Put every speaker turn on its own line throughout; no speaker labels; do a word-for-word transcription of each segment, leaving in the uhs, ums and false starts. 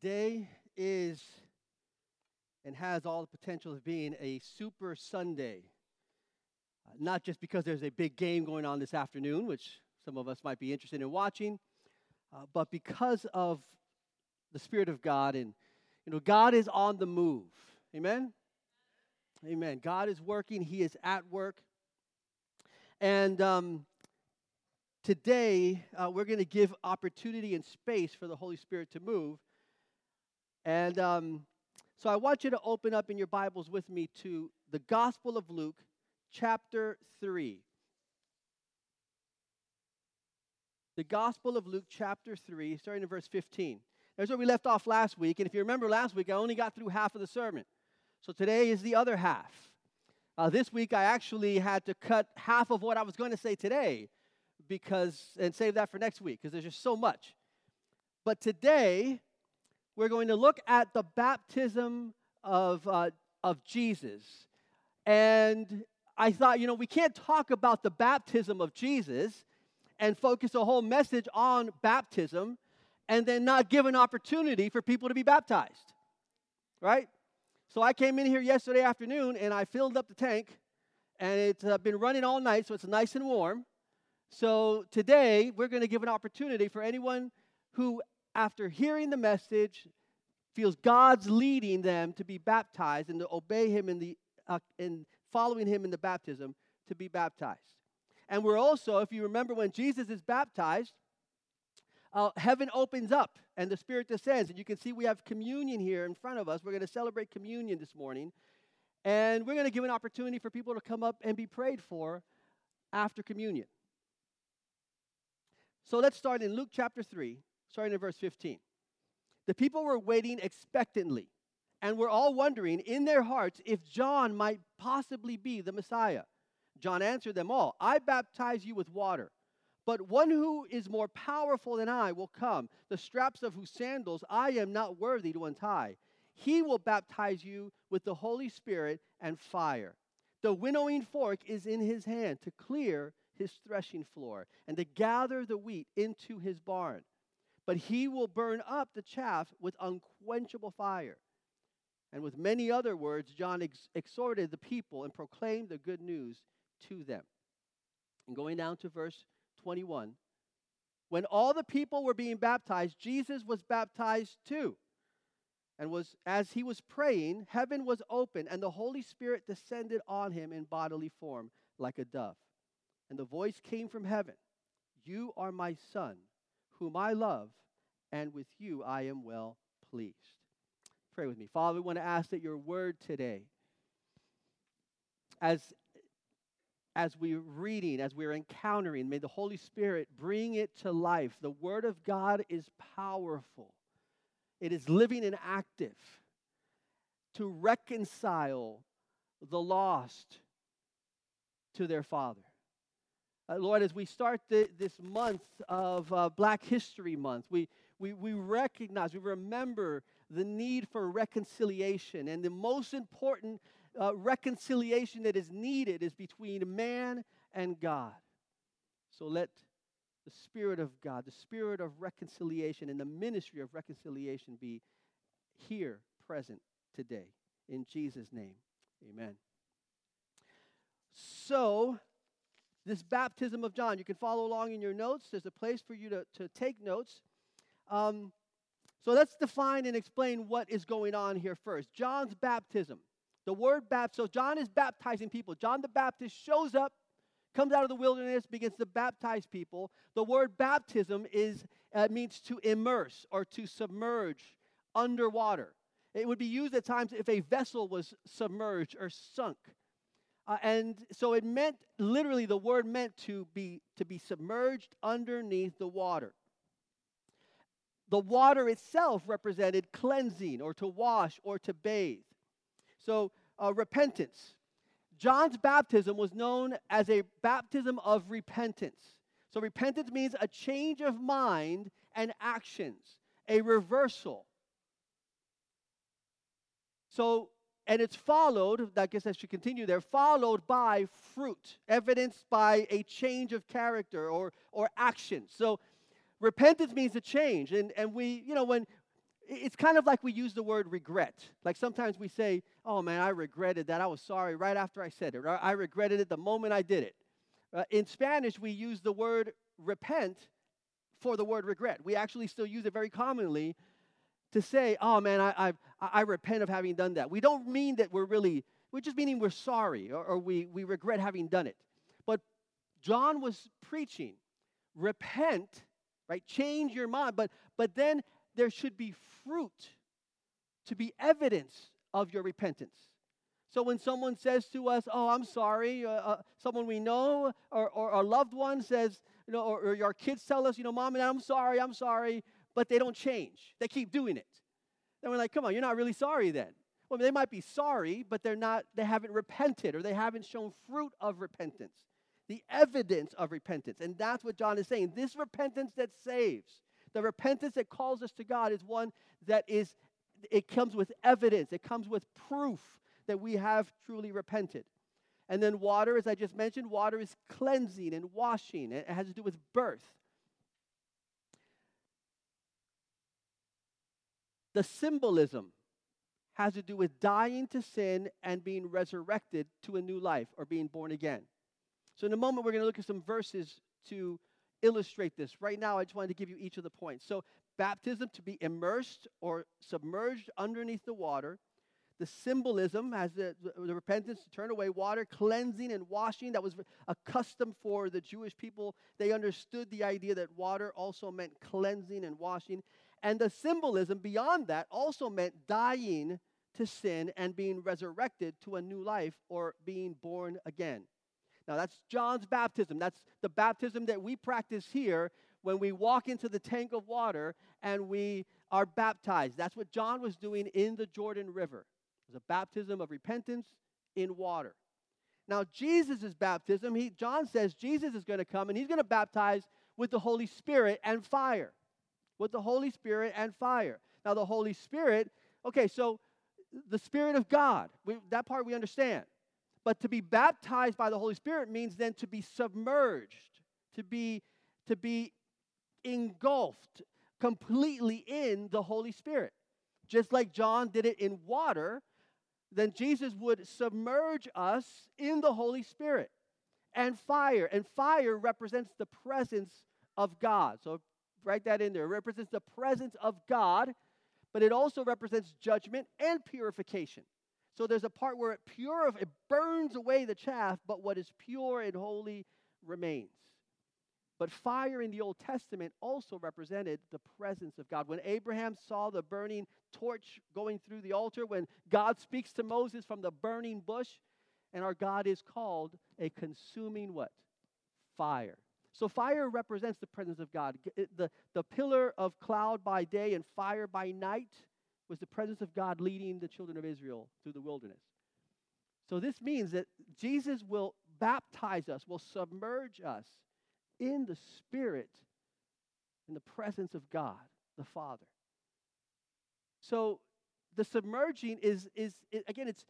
Today is and has all the potential of being a super Sunday. Uh, not just because there's a big game going on this afternoon, which some of us might be interested in watching, uh, but because of the Spirit of God. And, you know, God is on the move. Amen? Amen. God is working. He is at work. And um, today, uh, we're going to give opportunity and space for the Holy Spirit to move. And um, so I want you to open up in your Bibles with me to the Gospel of Luke, chapter three. The Gospel of Luke, chapter three, starting in verse fifteen. There's where we left off last week. And if you remember last week, I only got through half of the sermon. So today is the other half. Uh, this week, I actually had to cut half of what I was going to say today because and save that for next week because there's just so much. But today, we're going to look at the baptism of, uh, of Jesus. And I thought, you know, we can't talk about the baptism of Jesus and focus a whole message on baptism and then not give an opportunity for people to be baptized, right? So I came in here yesterday afternoon and I filled up the tank, and it's uh, been running all night, so it's nice and warm. So today, we're going to give an opportunity for anyone who, after hearing the message, feels God's leading them to be baptized and to obey Him in the uh, in following Him in the baptism, to be baptized. And we're also, if you remember, when Jesus is baptized, uh, heaven opens up and the Spirit descends. And you can see we have communion here in front of us. We're going to celebrate communion this morning. And we're going to give an opportunity for people to come up and be prayed for after communion. So let's start in Luke chapter three, starting in verse fifteen. The people were waiting expectantly and were all wondering in their hearts if John might possibly be the Messiah. John answered them all, "I baptize you with water, but one who is more powerful than I will come, the straps of whose sandals I am not worthy to untie. He will baptize you with the Holy Spirit and fire. The winnowing fork is in his hand to clear his threshing floor and to gather the wheat into his barn. But he will burn up the chaff with unquenchable fire." And with many other words, John ex- exhorted the people and proclaimed the good news to them. And going down to verse twenty-one, when all the people were being baptized, Jesus was baptized too. And was as he was praying, heaven was opened, and the Holy Spirit descended on him in bodily form like a dove. And the voice came from heaven, "You are my Son, whom I love, and with you I am well pleased." Pray with me. Father, we want to ask that your word today, as, as we're reading, as we're encountering, may the Holy Spirit bring it to life. The word of God is powerful. It is living and active to reconcile the lost to their Father. Uh, Lord, as we start the, this month of uh, Black History Month, we, we, we recognize, we remember the need for reconciliation. And the most important uh, reconciliation that is needed is between man and God. So let the Spirit of God, the Spirit of reconciliation and the ministry of reconciliation be here, present today. In Jesus' name, amen. So, this baptism of John, you can follow along in your notes. There's a place for you to, to take notes. Um, so let's define and explain what is going on here first. John's baptism. The word baptism. So John is baptizing people. John the Baptist shows up, comes out of the wilderness, begins to baptize people. The word baptism is uh, means to immerse or to submerge underwater. It would be used at times if a vessel was submerged or sunk. Uh, and so it meant, literally the word meant to be to be submerged underneath the water. The water itself represented cleansing or to wash or to bathe. So uh, repentance. John's baptism was known as a baptism of repentance. So repentance means a change of mind and actions, a reversal. So And it's followed, I guess I should continue there, followed by fruit, evidenced by a change of character or, or action. So repentance means a change. And, and we, you know, when It's kind of like we use the word regret. Like sometimes we say, oh man, I regretted that. I was sorry right after I said it. Or I regretted it the moment I did it. Uh, in Spanish, we use the word repent for the word regret. We actually still use it very commonly to say, oh man, I, I, I repent of having done that. We don't mean that we're really, we're just meaning we're sorry or, or we, we regret having done it. But John was preaching, repent, right? Change your mind. But, but then there should be fruit to be evidence of your repentance. So when someone says to us, oh, I'm sorry, uh, uh, someone we know or, or a loved one says, you know, or, or our kids tell us, you know, Mom and Dad, I'm sorry, I'm sorry, but they don't change. They keep doing it. Then we're like, come on, you're not really sorry then. Well, they might be sorry, but they're not, they haven't repented or they haven't shown fruit of repentance, the evidence of repentance. And that's what John is saying. This repentance that saves, the repentance that calls us to God is one that is, it comes with evidence. It comes with proof that we have truly repented. And then water, as I just mentioned, water is cleansing and washing. It has to do with birth. The symbolism has to do with dying to sin and being resurrected to a new life or being born again. So in a moment, we're going to look at some verses to illustrate this. Right now, I just wanted to give you each of the points. So baptism, to be immersed or submerged underneath the water. The symbolism has the, the repentance to turn away, water, cleansing and washing. That was a custom for the Jewish people. They understood the idea that water also meant cleansing and washing. And the symbolism beyond that also meant dying to sin and being resurrected to a new life or being born again. Now, that's John's baptism. That's the baptism that we practice here when we walk into the tank of water and we are baptized. That's what John was doing in the Jordan River. It was a baptism of repentance in water. Now, Jesus' baptism, he, John says Jesus is going to come and he's going to baptize with the Holy Spirit and fire. With the Holy Spirit and fire. Now, the Holy Spirit, okay, so the Spirit of God, we, that part we understand. But to be baptized by the Holy Spirit means then to be submerged, to be, to be engulfed completely in the Holy Spirit. Just like John did it in water, then Jesus would submerge us in the Holy Spirit and fire. And fire represents the presence of God. So write that in there. It represents the presence of God, but it also represents judgment and purification. So there's a part where it purifies, it burns away the chaff, but what is pure and holy remains. But fire in the Old Testament also represented the presence of God. When Abraham saw the burning torch going through the altar, when God speaks to Moses from the burning bush, and our God is called a consuming what? Fire. So fire represents the presence of God. The, the pillar of cloud by day and fire by night was the presence of God leading the children of Israel through the wilderness. So this means that Jesus will baptize us, will submerge us in the Spirit, in the presence of God, the Father. So the submerging is, is it, again, it's,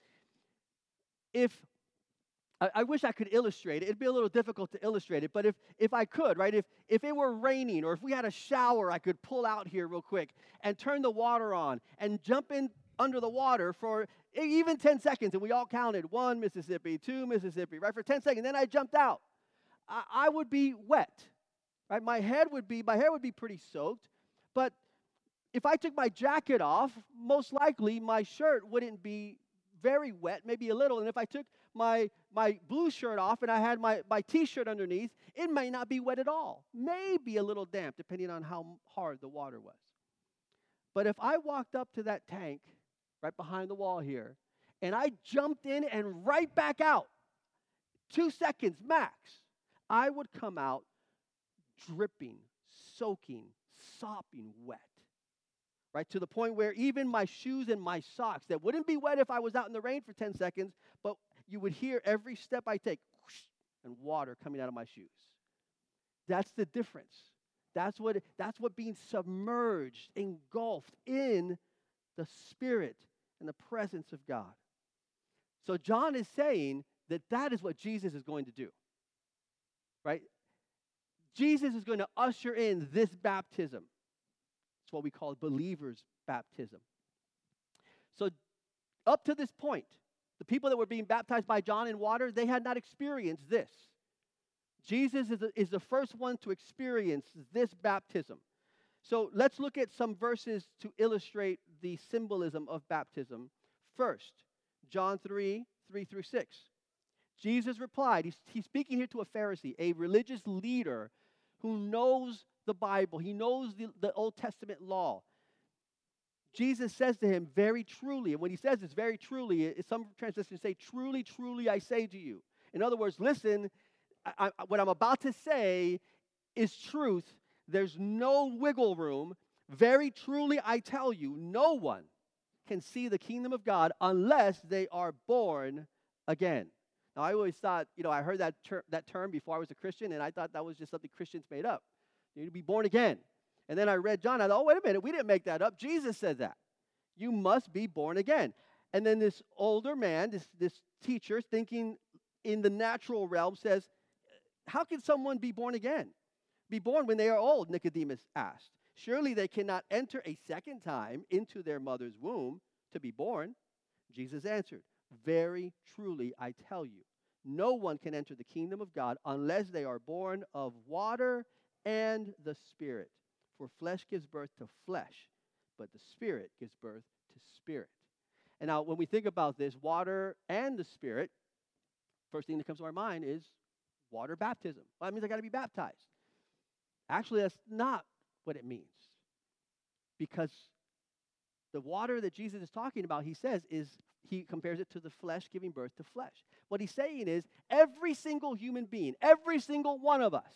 if, I, I wish I could illustrate it. It'd be a little difficult to illustrate it, but if, if I could, right, if, if it were raining or if we had a shower I could pull out here real quick and turn the water on and jump in under the water for even ten seconds, and we all counted one Mississippi, two Mississippi, right, for ten seconds, then I jumped out. I, I would be wet, right? My head would be, my hair would be pretty soaked, but if I took my jacket off, most likely my shirt wouldn't be very wet, maybe a little. And if I took my my blue shirt off and I had my, my T-shirt underneath, it may not be wet at all. Maybe a little damp, depending on how hard the water was. But if I walked up to that tank right behind the wall here, and I jumped in and right back out, two seconds max, I would come out dripping, soaking, sopping wet. Right, to the point where even my shoes and my socks that wouldn't be wet if I was out in the rain for ten seconds, but you would hear every step I take, whoosh, and water coming out of my shoes. That's the difference. That's what, that's what being submerged, engulfed in the Spirit and the presence of God. So John is saying that that is what Jesus is going to do. Right? Jesus is going to usher in this baptism. It's what we call believer's baptism. So up to this point, the people that were being baptized by John in water, they had not experienced this. Jesus is the, is the first one to experience this baptism. So let's look at some verses to illustrate the symbolism of baptism. First, John three, three through six. Jesus replied, he's, he's speaking here to a Pharisee, a religious leader who knows the Bible. He knows the, the Old Testament law. Jesus says to him, very truly, and when he says this, very truly, it, some translations say, truly, truly, I say to you. In other words, listen, I, I, what I'm about to say is truth. There's no wiggle room. Very truly, I tell you, no one can see the kingdom of God unless they are born again. Now, I always thought, you know, I heard that, ter- that term before I was a Christian, and I thought that was just something Christians made up. You need to be born again. And then I read John. I thought, oh, wait a minute. We didn't make that up. Jesus said that. You must be born again. And then this older man, this, this teacher, thinking in the natural realm, says, how can someone be born again? Be born when they are old, Nicodemus asked. Surely they cannot enter a second time into their mother's womb to be born. Jesus answered, very truly, I tell you, no one can enter the kingdom of God unless they are born of water and the Spirit. For flesh gives birth to flesh, but the Spirit gives birth to spirit. And now when we think about this, water and the Spirit, first thing that comes to our mind is water baptism. Well, that means I got to be baptized. Actually, that's not what it means. Because the water that Jesus is talking about, he says, is he compares it to the flesh giving birth to flesh. What he's saying is every single human being, every single one of us,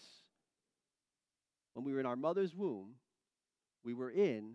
when we were in our mother's womb, we were in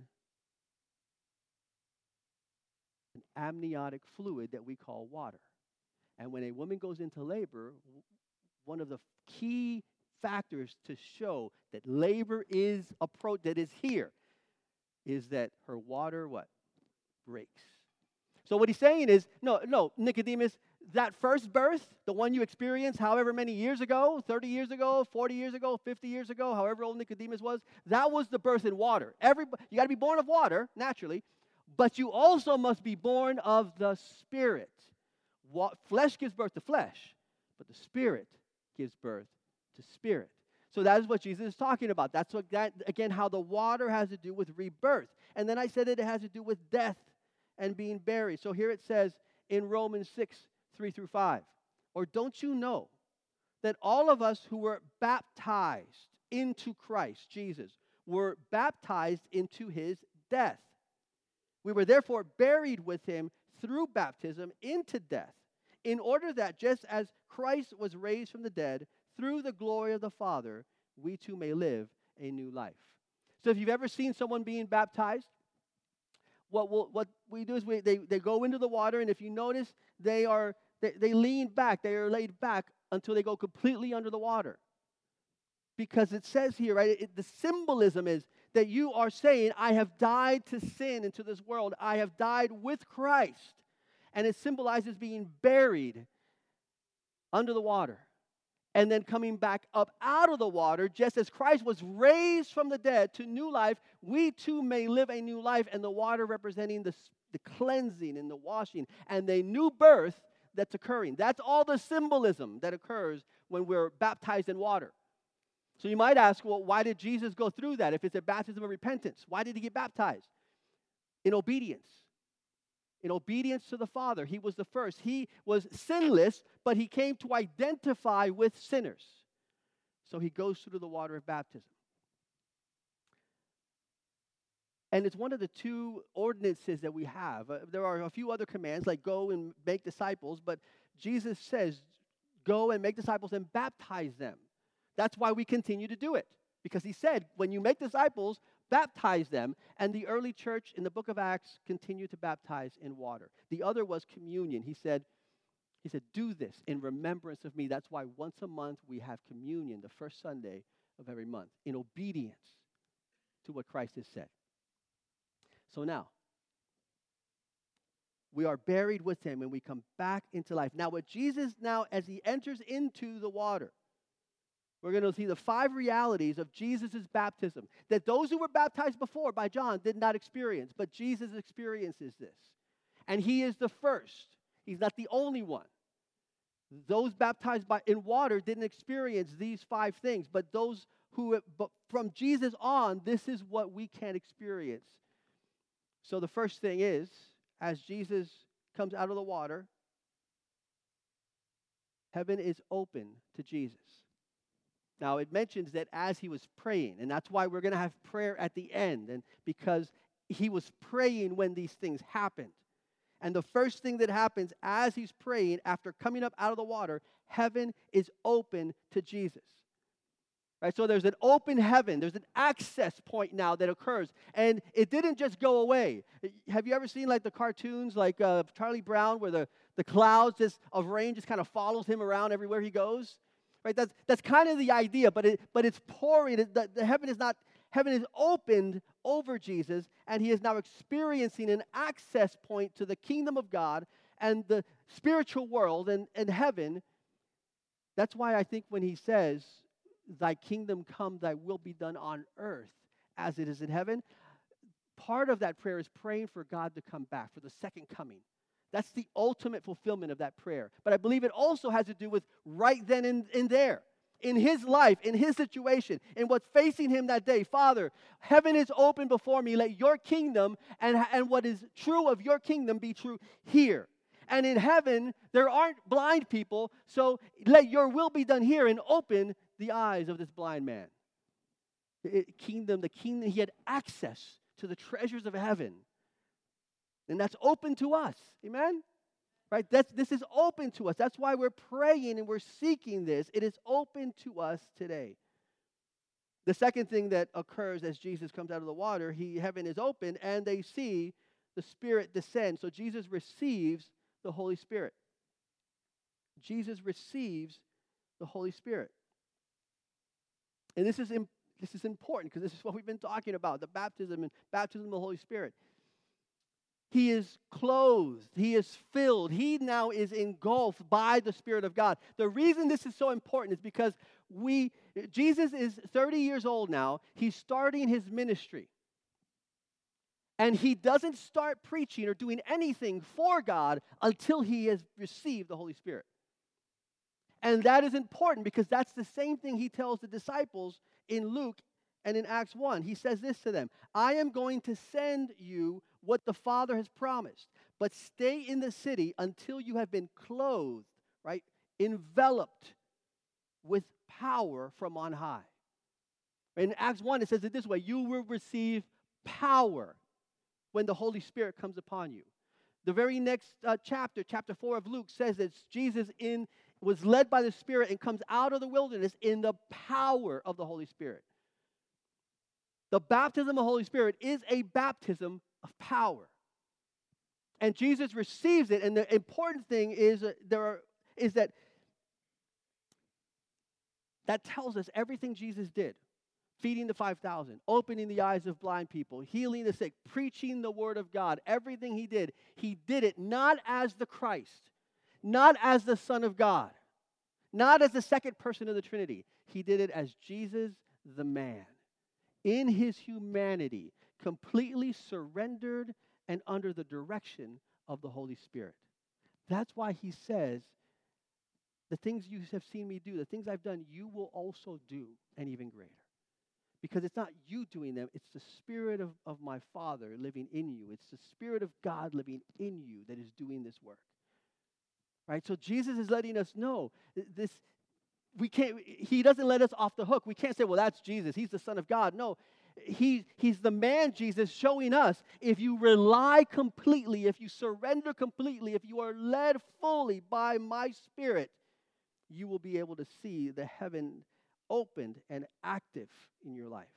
an amniotic fluid that we call water. And when a woman goes into labor, one of the key factors to show that labor is approach that is here is that her water what? Breaks. So what he's saying is, no, no, Nicodemus, that first birth, the one you experienced however many years ago, thirty years ago, forty years ago, fifty years ago, however old Nicodemus was, that was the birth in water. Everybody, you got to be born of water, naturally, but you also must be born of the Spirit. What, flesh gives birth to flesh, but the Spirit gives birth to spirit. So that is what Jesus is talking about. That's what that, again, how the water has to do with rebirth. And then I said that it has to do with death and being buried. So here it says in Romans six, three through five, or don't you know that all of us who were baptized into Christ Jesus were baptized into his death? We were therefore buried with him through baptism into death, in order that just as Christ was raised from the dead through the glory of the Father, we too may live a new life. So if you've ever seen someone being baptized, what we'll, what we do is we, they, they go into the water, and if you notice, they are they, they lean back, they are laid back until they go completely under the water. Because it says here, right, it, the symbolism is that you are saying, I have died to sin into this world. I have died with Christ. And it symbolizes being buried under the water and then coming back up out of the water, just as Christ was raised from the dead to new life, we too may live a new life, and the water representing the, the cleansing and the washing and the new birth that's occurring. That's all the symbolism that occurs when we're baptized in water. So you might ask, well, why did Jesus go through that if it's a baptism of repentance? Why did he get baptized? In obedience. In obedience to the Father. He was the first. He was sinless, but he came to identify with sinners. So he goes through the water of baptism. And it's one of the two ordinances that we have. Uh, there are a few other commands, like go and make disciples, but Jesus says, go and make disciples and baptize them. That's why we continue to do it. Because he said, when you make disciples, baptize them. And the early church in the book of Acts continued to baptize in water. The other was communion. He said, he said, do this in remembrance of me. That's why once a month we have communion, the first Sunday of every month, in obedience to what Christ has said. So now, we are buried with him and we come back into life. Now, what Jesus now, as he enters into the water, We're going to see the five realities of Jesus' baptism that those who were baptized before by John did not experience, but Jesus experiences this. And he is the first. He's not the only one. Those baptized by, in water didn't experience these five things, but those who, but from Jesus on, this is what we can experience. So the first thing is, as Jesus comes out of the water, heaven is open to Jesus. Now, it mentions that as he was praying, and that's why we're going to have prayer at the end, and because he was praying when these things happened. And the first thing that happens as he's praying, after coming up out of the water, heaven is open to Jesus. Right? So there's an open heaven. There's an access point now that occurs. And it didn't just go away. Have you ever seen like the cartoons like uh, Charlie Brown where the, the clouds just, of rain just kind of follows him around everywhere he goes? Right? That's, that's kind of the idea, but, it, but it's pouring. It, the, the heaven is not, heaven is opened over Jesus, and he is now experiencing an access point to the kingdom of God and the spiritual world and, and heaven. That's why I think when he says, thy kingdom come, thy will be done on earth as it is in heaven, part of that prayer is praying for God to come back, for the second coming. That's the ultimate fulfillment of that prayer. But I believe it also has to do with right then and, and there. In his life, in his situation, in what's facing him that day. Father, heaven is open before me. Let your kingdom and, and what is true of your kingdom be true here. And in heaven, there aren't blind people, so let your will be done here and open the eyes of this blind man. The kingdom, the kingdom, he had access to the treasures of heaven. And that's open to us. Amen? Right? That's, this is open to us. That's why we're praying and we're seeking this. It is open to us today. The second thing that occurs as Jesus comes out of the water, he, heaven is open, and they see the Spirit descend. So Jesus receives the Holy Spirit. Jesus receives the Holy Spirit. And this is, this is important because this is what we've been talking about, the baptism and baptism of the Holy Spirit. He is clothed. He is filled. He now is engulfed by the Spirit of God. The reason this is so important is because we, Jesus is thirty years old now. He's starting his ministry. And he doesn't start preaching or doing anything for God until he has received the Holy Spirit. And that is important because that's the same thing he tells the disciples in Luke and in Acts one. He says this to them, I am going to send you what the Father has promised, but stay in the city until you have been clothed, right, enveloped with power from on high. In Acts one, it says it this way, you will receive power when the Holy Spirit comes upon you. The very next uh, chapter, chapter four of Luke, says that Jesus in was led by the Spirit and comes out of the wilderness in the power of the Holy Spirit. The baptism of the Holy Spirit is a baptism of power. And Jesus receives it, and the important thing is, uh, there are, is that that tells us everything Jesus did. Feeding the five thousand, opening the eyes of blind people, healing the sick, preaching the word of God, everything he did, he did it not as the Christ, not as the Son of God, not as the second person of the Trinity. He did it as Jesus the man, in his humanity, completely surrendered and under the direction of the Holy Spirit. That's why he says, the things you have seen me do, the things I've done, you will also do, and even greater. Because it's not you doing them, it's the Spirit of, of my Father living in you. It's the Spirit of God living in you that is doing this work. Right? So Jesus is letting us know this. We can't, he doesn't let us off the hook. We can't say, well, that's Jesus. He's the Son of God. No, he, he's the man, Jesus, showing us if you rely completely, if you surrender completely, if you are led fully by my Spirit, you will be able to see the heaven opened and active in your life.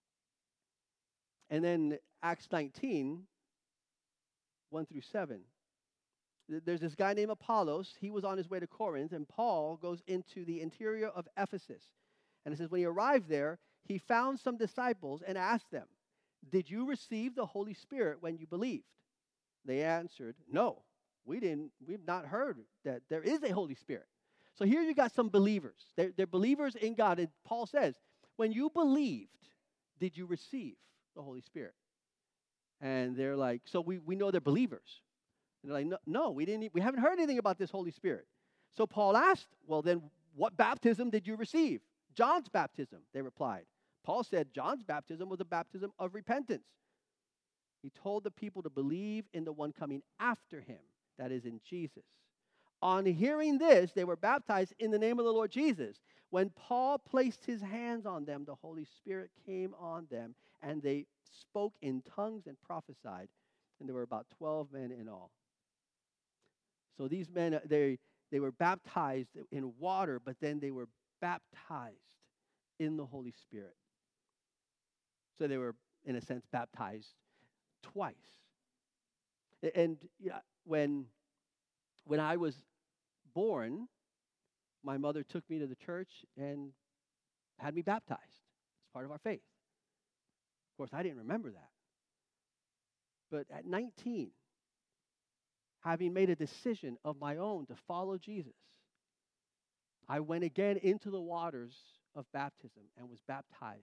And then Acts nineteen, one through seven. There's this guy named Apollos. He was on his way to Corinth, and Paul goes into the interior of Ephesus. And it says, when he arrived there, he found some disciples and asked them, did you receive the Holy Spirit when you believed? They answered, no, we didn't. We've not heard that there is a Holy Spirit. So here you got some believers. They're, they're believers in God. And Paul says, when you believed, did you receive the Holy Spirit? And they're like, so we, we know they're believers. And they're like, no, no, we didn't. We haven't heard anything about this Holy Spirit. So Paul asked, well, then what baptism did you receive? John's baptism, they replied. Paul said John's baptism was a baptism of repentance. He told the people to believe in the one coming after him, that is, in Jesus. On hearing this, they were baptized in the name of the Lord Jesus. When Paul placed his hands on them, the Holy Spirit came on them, and they spoke in tongues and prophesied. And there were about twelve men in all. So these men, they, they were baptized in water, but then they were baptized in the Holy Spirit. So they were, in a sense, baptized twice. And yeah, when, when I was born, my mother took me to the church and had me baptized. It's part of our faith. Of course, I didn't remember that. But at nineteen, having made a decision of my own to follow Jesus, I went again into the waters of baptism and was baptized,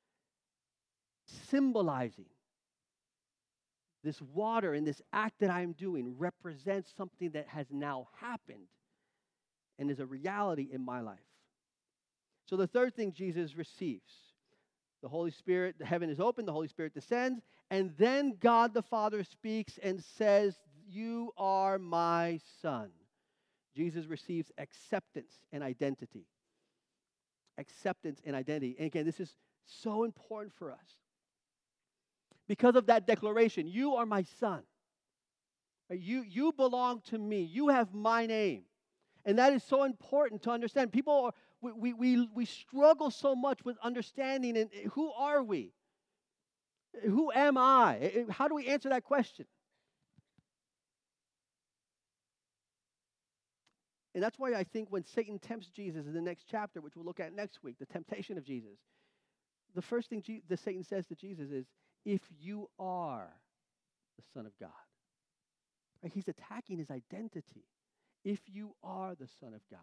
symbolizing this water and this act that I am doing represents something that has now happened and is a reality in my life. So the third thing Jesus receives, the Holy Spirit, the heaven is open, the Holy Spirit descends, and then God the Father speaks and says, you are my son. Jesus receives acceptance and identity. Acceptance and identity. And again, this is so important for us. Because of that declaration, you are my son. You, you belong to me. You have my name. And that is so important to understand. People, are, we, we, we, we struggle so much with understanding, and who are we? Who am I? How do we answer that question? And that's why I think when Satan tempts Jesus in the next chapter, which we'll look at next week, the temptation of Jesus, the first thing Je- the Satan says to Jesus is, if you are the Son of God. Right? He's attacking his identity. If you are the Son of God.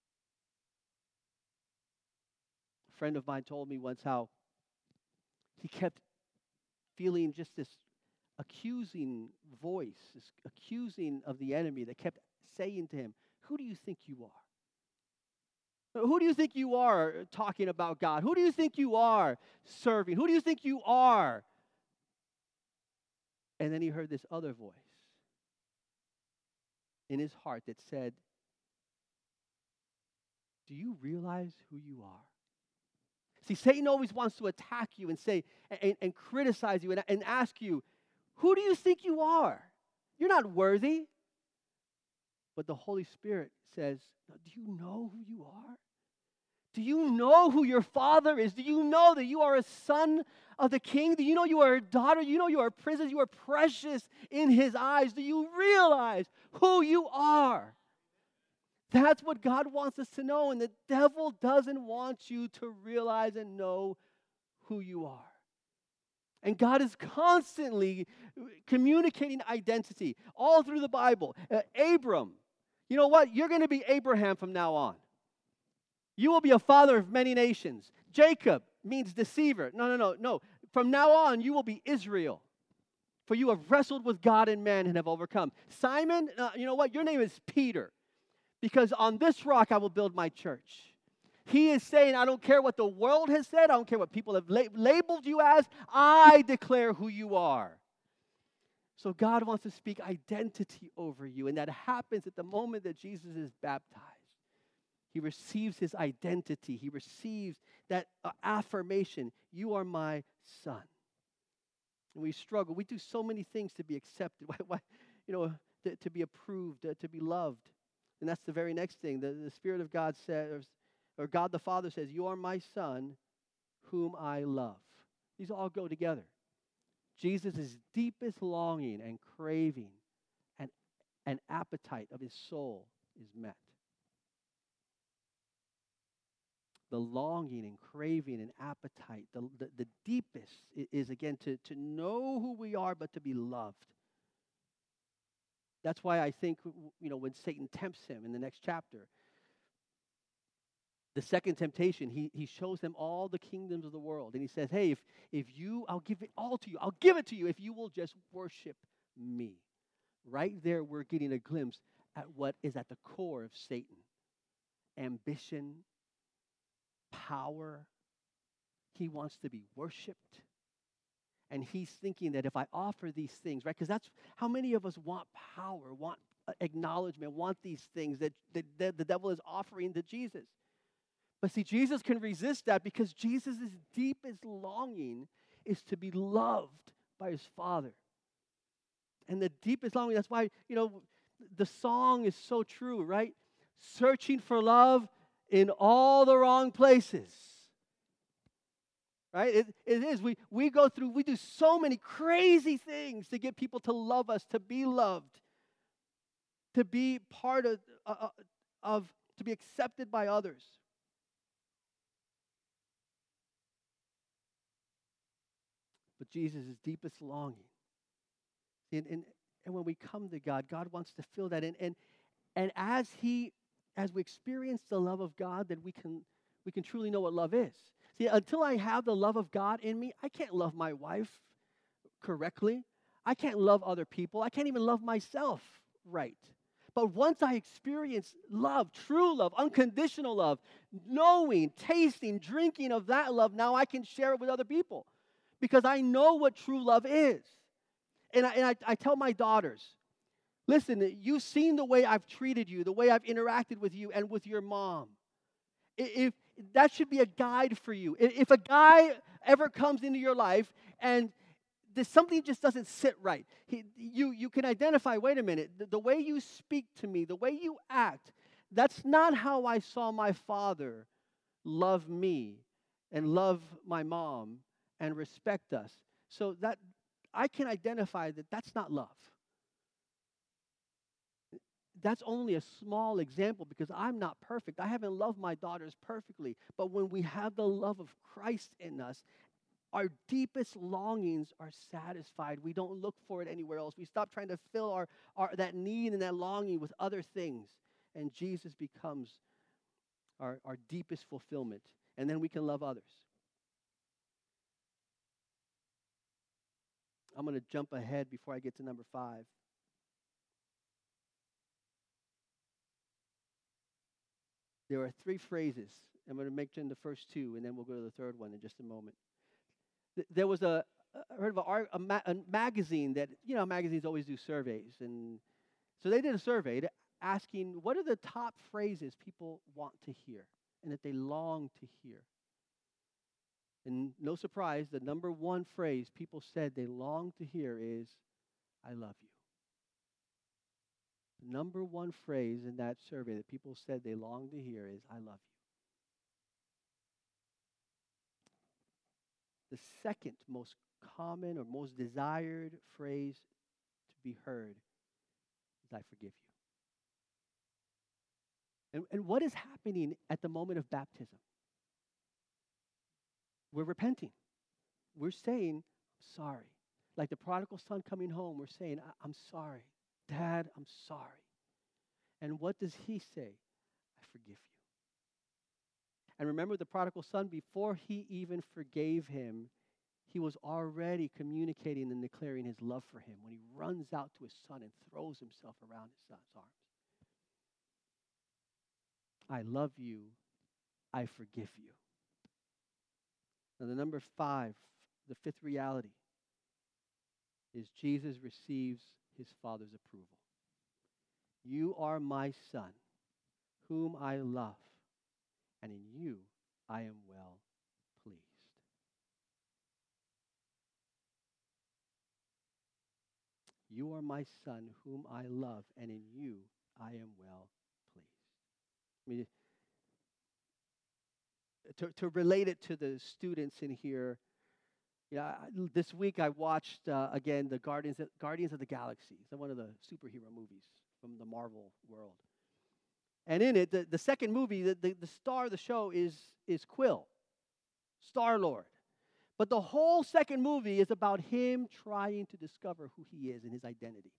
A friend of mine told me once how he kept feeling just this accusing voice, this accusing of the enemy that kept saying to him, who do you think you are? Who do you think you are talking about God? Who do you think you are serving? Who do you think you are? And then he heard this other voice in his heart that said, do you realize who you are? See, Satan always wants to attack you and say, and, and criticize you and, and ask you, who do you think you are? You're not worthy. But the Holy Spirit says, do you know who you are? Do you know who your Father is? Do you know that you are a son of the King? Do you know you are a daughter? You know you are a princess. You are precious in His eyes. Do you realize who you are? That's what God wants us to know. And the devil doesn't want you to realize and know who you are. And God is constantly communicating identity all through the Bible. Uh, Abram, you know what? You're going to be Abraham from now on. You will be a father of many nations. Jacob means deceiver. No, no, no, no. From now on, you will be Israel. For you have wrestled with God and man and have overcome. Simon, uh, you know what? Your name is Peter. Because on this rock I will build my church. He is saying, I don't care what the world has said. I don't care what people have la- labeled you as. I declare who you are. So God wants to speak identity over you. And that happens at the moment that Jesus is baptized. He receives his identity. He receives that uh, affirmation. You are my son. And we struggle. We do so many things to be accepted. Why, why you know, to, to be approved, uh, to be loved. And that's the very next thing. The, the Spirit of God says, or God the Father says, you are my son whom I love. These all go together. Jesus' deepest longing and craving and, and appetite of his soul is met. The longing and craving and appetite, the, the, the deepest is, again, to, to know who we are, but to be loved. That's why I think, you know, when Satan tempts him in the next chapter, The second temptation, he, he shows them all the kingdoms of the world. And he says, hey, if, if you, I'll give it all to you. I'll give it to you if you will just worship me. Right there, we're getting a glimpse at what is at the core of Satan. Ambition, power. He wants to be worshiped. And he's thinking that if I offer these things, right? Because that's how many of us want power, want acknowledgement, want these things that, that, that the devil is offering to Jesus. But see, Jesus can resist that because Jesus' deepest longing is to be loved by his Father. And the deepest longing, that's why, you know, the song is so true, right? Searching for love in all the wrong places. Right? It, it is. We, we go through, we do so many crazy things to get people to love us, to be loved, to be part of, uh, of to be accepted by others. But Jesus' deepest longing. And, and, and when we come to God, God wants to fill that in. And, and as He, as we experience the love of God, then we can we can truly know what love is. See, until I have the love of God in me, I can't love my wife correctly. I can't love other people. I can't even love myself right. But once I experience love, true love, unconditional love, knowing, tasting, drinking of that love, now I can share it with other people. Because I know what true love is. And I, and I, I tell my daughters, listen, you've seen the way I've treated you, the way I've interacted with you and with your mom. If that should be a guide for you. If a guy ever comes into your life and there's something just doesn't sit right, he, you, you can identify, wait a minute, the, the way you speak to me, the way you act, that's not how I saw my father love me and love my mom and respect us. So that I can identify that that's not love. That's only a small example because I'm not perfect. I haven't loved my daughters perfectly. But when we have the love of Christ in us, our deepest longings are satisfied. We don't look for it anywhere else. We stop trying to fill our, our that need and that longing with other things. And Jesus becomes our, our deepest fulfillment. And then we can love others. I'm going to jump ahead before I get to number five. There are three phrases. I'm going to mention the first two, and then we'll go to the third one in just a moment. There was a, I heard of a, a, ma- a magazine that, you know, magazines always do surveys. And so they did a survey asking, what are the top phrases people want to hear and that they long to hear? And no surprise, the number one phrase people said they long to hear is, I love you. The number one phrase in that survey that people said they long to hear is, I love you. The second most common or most desired phrase to be heard is, I forgive you. And, and what is happening at the moment of baptism? We're repenting. We're saying, I'm sorry. Like the prodigal son coming home, we're saying, I'm sorry. Dad, I'm sorry. And what does he say? I forgive you. And remember the prodigal son, before he even forgave him, he was already communicating and declaring his love for him when he runs out to his son and throws himself around his son's arms. I love you. I forgive you. Now, the number five, the fifth reality, is Jesus receives his Father's approval. You are my Son, whom I love, and in you I am well pleased. You are my Son, whom I love, and in you I am well pleased. I mean, to, to relate it to the students in here, yeah, this week I watched, uh, again, the Guardians of, Guardians of the Galaxy. It's one of the superhero movies from the Marvel world. And in it, the, the second movie, the, the, the star of the show is, is Quill, Star-Lord. But the whole second movie is about him trying to discover who he is and his identity.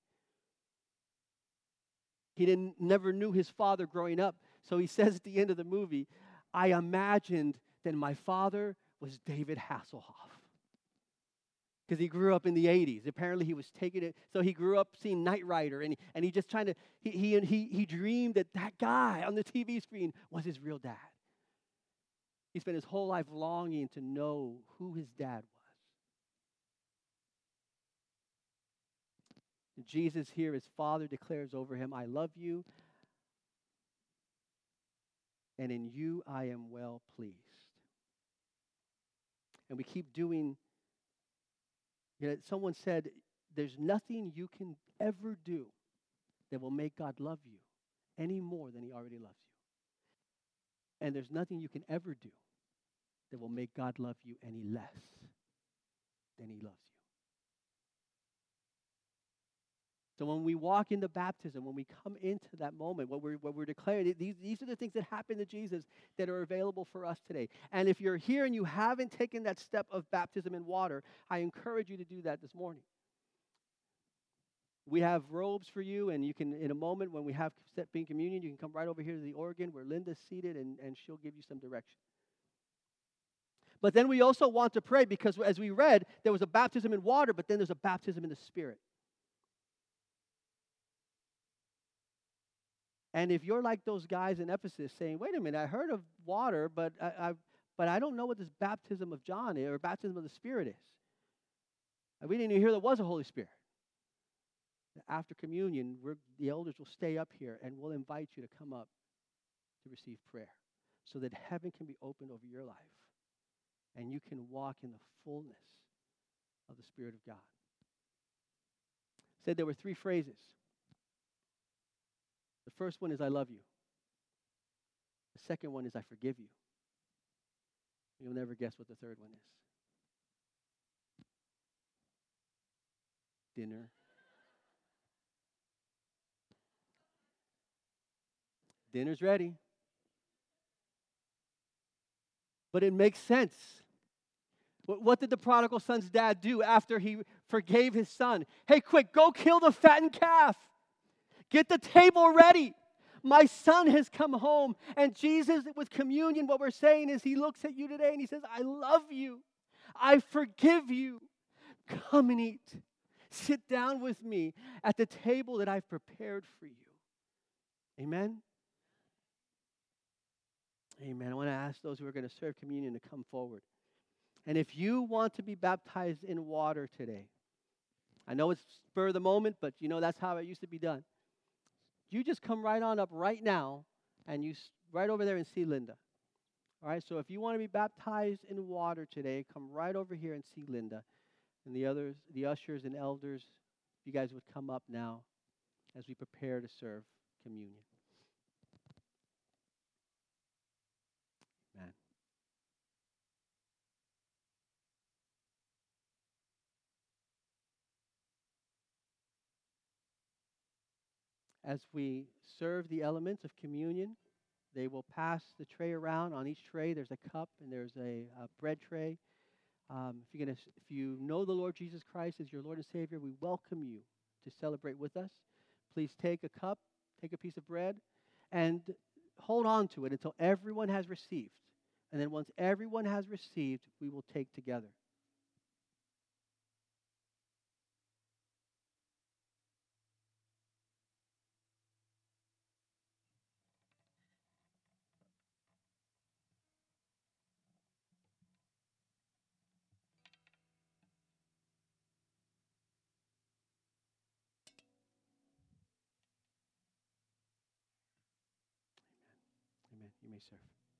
He didn't never knew his father growing up, so he says at the end of the movie, I imagined that my father was David Hasselhoff. Because he grew up in the eighties. Apparently he was taking it, so he grew up seeing Knight Rider, and he, and he just trying to, he, he, he, he dreamed that that guy on the T V screen was his real dad. He spent his whole life longing to know who his dad was. And Jesus here, his Father declares over him, I love you, and in you I am well pleased. And we keep doing, you know, someone said, there's nothing you can ever do that will make God love you any more than he already loves you. And there's nothing you can ever do that will make God love you any less than he loves you. So when we walk into baptism, when we come into that moment, what we're, what we're declaring, these, these are the things that happened to Jesus that are available for us today. And if you're here and you haven't taken that step of baptism in water, I encourage you to do that this morning. We have robes for you, and you can, in a moment when we have being communion, you can come right over here to the organ where Linda's seated, and, and she'll give you some direction. But then we also want to pray, because as we read, there was a baptism in water, but then there's a baptism in the Spirit. And if you're like those guys in Ephesus saying, wait a minute, I heard of water, but I, I, but I don't know what this baptism of John is, or baptism of the Spirit is. We didn't even hear there was a Holy Spirit. After communion, we're, the elders will stay up here, and we'll invite you to come up to receive prayer so that heaven can be opened over your life, and you can walk in the fullness of the Spirit of God. Said there were three phrases. The first one is, I love you. The second one is, I forgive you. You'll never guess what the third one is. Dinner. Dinner's ready. But it makes sense. What did the prodigal son's dad do after he forgave his son? Hey, quick, go kill the fattened calf. Get the table ready. My son has come home. And Jesus, with communion, what we're saying is he looks at you today and he says, I love you. I forgive you. Come and eat. Sit down with me at the table that I've prepared for you. Amen? Amen. I want to ask those who are going to serve communion to come forward. And if you want to be baptized in water today, I know it's spur of the moment, but you know that's how it used to be done. You just come right on up right now, and you right over there and see Linda. All right, so if you want to be baptized in water today, come right over here and see Linda. And the others, the ushers and elders, you guys would come up now as we prepare to serve communion. Amen. As we serve the elements of communion, they will pass the tray around. On each tray, there's a cup and there's a, a bread tray. Um, if you're gonna, if you know the Lord Jesus Christ as your Lord and Savior, we welcome you to celebrate with us. Please take a cup, take a piece of bread, and hold on to it until everyone has received. And then once everyone has received, we will take together. Amen. You may serve.